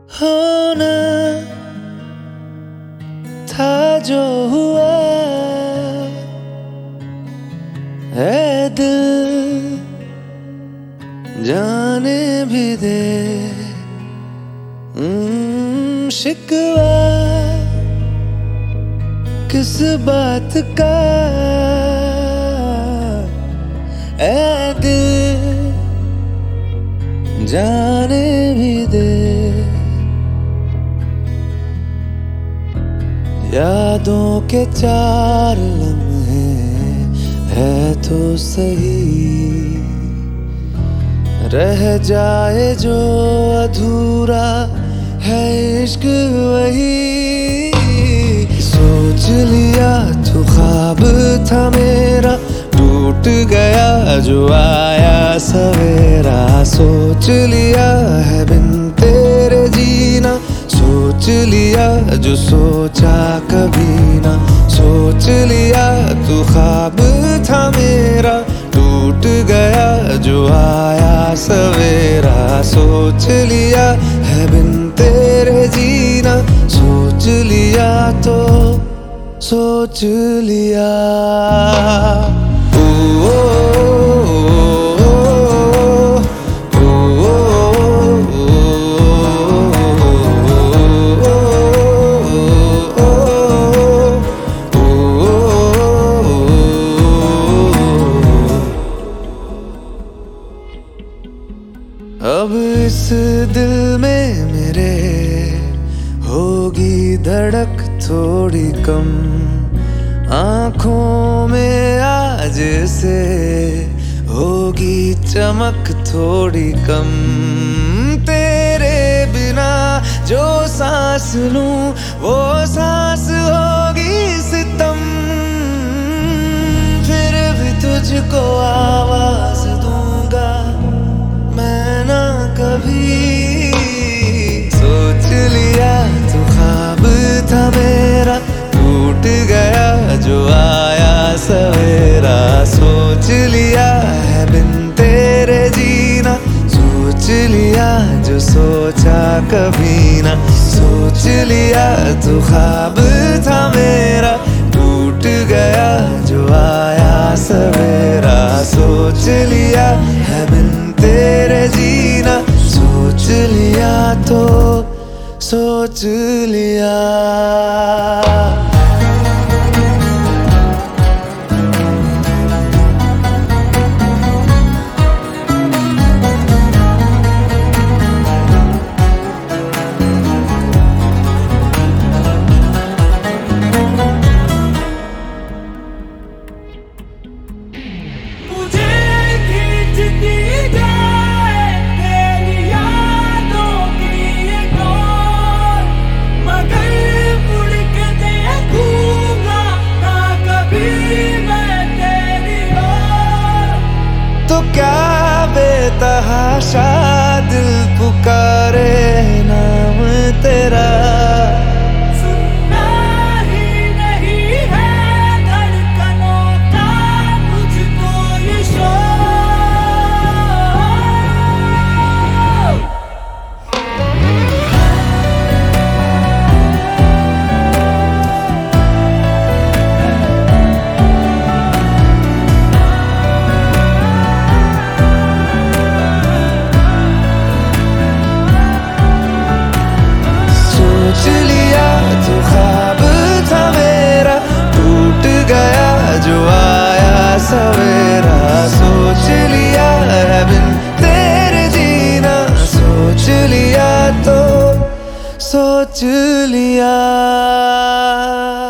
होना था जो हुआ है दिल जाने भी दे। शिकवा किस बात का है दिल जाने भी दे। यादों के चार लम्हे है तो सही, रह जाए जो अधूरा है इश्क वही। सोच लिया तो ख्वाब था मेरा, टूट गया जो आया सवेरा। सोच लिया है बिन तेरे जीना, सोच लिया जो सोचा कभी ना। सोच लिया तू ख्वाब था मेरा, टूट गया जो आया सवेरा। सोच लिया है बिन तेरे जीना, सोच लिया तो सोच लिया। ओ, अब इस दिल में मेरे होगी धड़क थोड़ी कम, आँखों में आज से होगी चमक थोड़ी कम। तेरे बिना जो सांस लूं वो सांस होगी सितम। फिर भी तुझको आवाज दूंगा मैं ना कभी। सोच लिया तो ख्वाब था मेरा, टूट गया जो आया सवेरा। सोच लिया है बिन तेरे जीना, सोच लिया जो सोचा कभी ना। सोच लिया तो ख्वाब था मेरा, टूट गया जो आया सवेरा। सोच लिया है बिन तेरे जीना, सोच लिया तो सोच लिया। तो क्या बेतहाशा दिल पुकारे नाम तेरा। सुनना ही नहीं है धड़कनों का मुझको ये शोर। सोच लिया तो ख्वाब था मेरा, टूट गया जो आया सवेरा। सोच लिया है बिन तेरे जीना, सोच लिया तो सोच लिया।